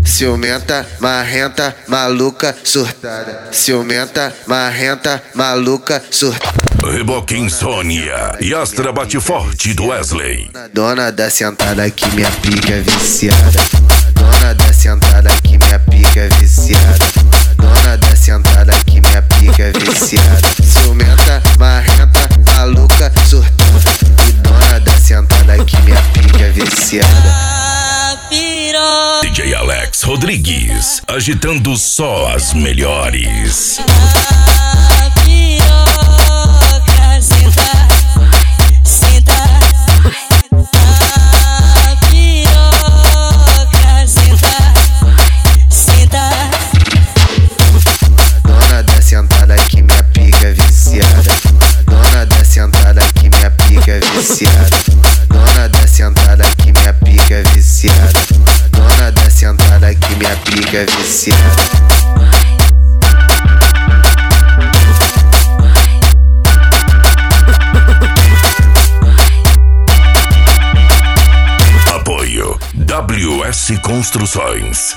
ciumenta, marrenta, maluca, surtada. Ciumenta, marrenta, maluca, surtada. Reboque Insônia e Astra Bate Forte do Wesley. Dona da sentada que minha pica é viciada. Dona da sentada que minha pica é viciada. Dona da sentada que minha pica é viciada. Ciumenta, marrenta, maluca, surtada. E dona da sentada que minha pica é viciada. DJ Alex Rodrigues, agitando só as melhores. Dona da sentada que minha pica é viciada. Dona da sentada que minha pica é viciada. Dona da sentada que minha pica é viciada. Dona da sentada que minha pica é viciada. Apoio WS Construções.